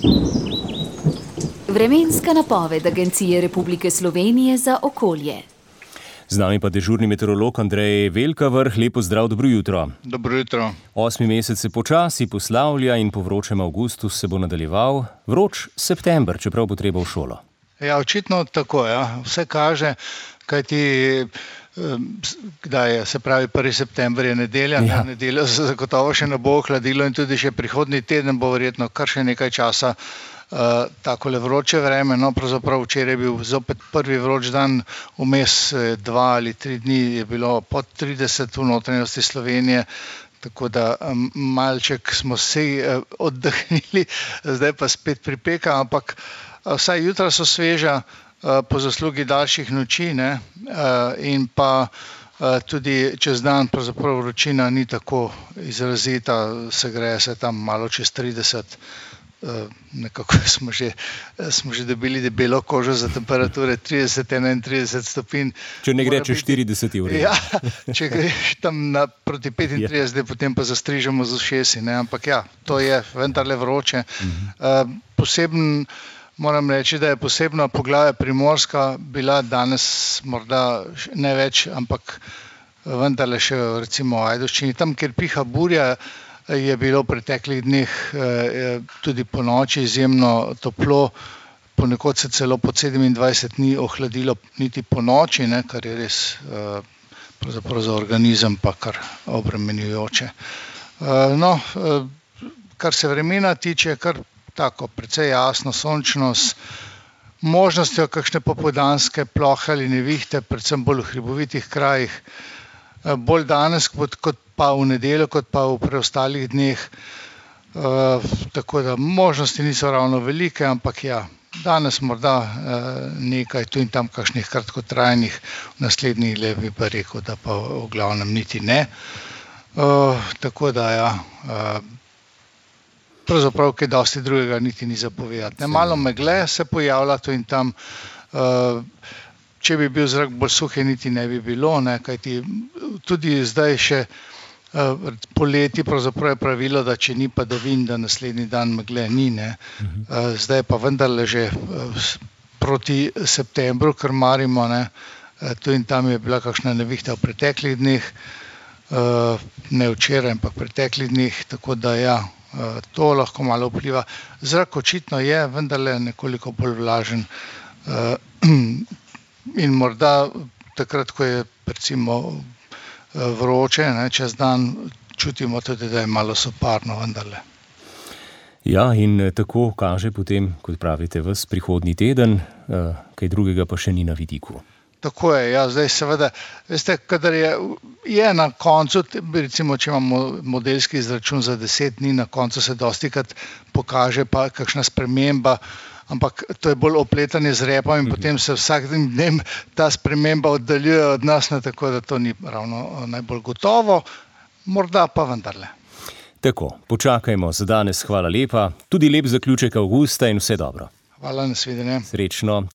Vremenska napoved Agencije Republike Slovenije za okolje. Z nami pa dežurni meteorolog Andrej Velkavrh. Lepo zdrav, dobro jutro. Dobro jutro. 8. mesec se počasi poslavlja in po vročem avgustu se bo nadaljeval vroč september, čeprav bo treba v šolo. Ja, očitno tako, ja. Vse kaže, kajti kdaj je, se pravi 1. september je nedelja, Ja. Na nedeljo se zagotovo še ne bo ohladilo in tudi še prihodnji teden bo verjetno kar še nekaj časa takole vroče vreme. No, pravzaprav včeraj je bil zopet prvi vroč dan, vmes 2 ali 3 dni je bilo pod 30 v notranjosti Slovenije, tako da malček smo se oddahnili, zdaj pa spet pripeka, ampak vsaj jutra so sveža po zaslugi daljših noči, ne, in pa tudi čez dan pravzaprav vročina ni tako izrazita, segreje se tam malo čez 30. Nekako smo že dobili debelo kožo za temperature 30-31 stopinj. Če ne gre čez 40 ur. Ja, če greš tam proti 35, potem pa zastrižemo z ušesi, ne, ampak ja, to je vendarle vroče. Moram reči, da je posebno poglavje Primorska bila danes morda ne več, ampak vendarle še recimo v Ajdovščini. Tam, kjer piha burja, je bilo v preteklih dneh tudi po noči izjemno toplo, ponekod se celo pod 27 ni ohladilo niti po noči, ne, kar je res pravzaprav za organizem pa kar obremenjujoče. No, kar se vremena tiče, kar tako precej jasno, sončno, s možnostjo kakšne popoldanske plohe ali nevihte, predvsem bolj v hribovitih krajih, bolj danes kot pa v nedeljo, kot pa v preostalih dneh, tako da možnosti niso ravno velike, ampak ja, danes morda nekaj tu in tam kakšnih kratkotrajnih, v naslednjih dneh bi pa rekel, da pa v glavnem niti ne. Tako da ja, pravzaprav kaj dosti drugega niti ni za povedati. Malo megle se pojavlja tu in tam, če bi bil zrak bolj suh, niti ne bi bilo, ne, kajti tudi zdaj še poleti pravzaprav je pravilo, da če ni padavin, da naslednji dan megle ni, ne. Zdaj pa vendarle že proti septembru krmarimo, ne, tu in tam je bila kakšna nevihta v preteklih dneh, ne včeraj, ampak v preteklih dneh, tako da ja, to lahko malo vpliva. Zrak očitno je vendarle nekoliko bolj vlažen in morda takrat, ko je recimo vroče, ne, čez dan čutimo tudi, da je malo soparno vendarle. Ja, in tako kaže potem, kot pravite, ves prihodnji teden, kaj drugega pa še ni na vidiku. Tako je, ja, zdaj seveda, veste, kadar je na koncu, recimo, če imamo modelski izračun za 10 dni, na koncu se dostikrat pokaže pa kakšna sprememba, ampak to je bolj opletanje z repom in potem se vsak dnem ta sprememba oddaljuje od nas, tako da to ni ravno najbolj gotovo, morda pa vendarle. Tako, počakajmo za danes, hvala lepa, tudi lep zaključek avgusta in vse dobro. Hvala, nasvidenje. Srečno.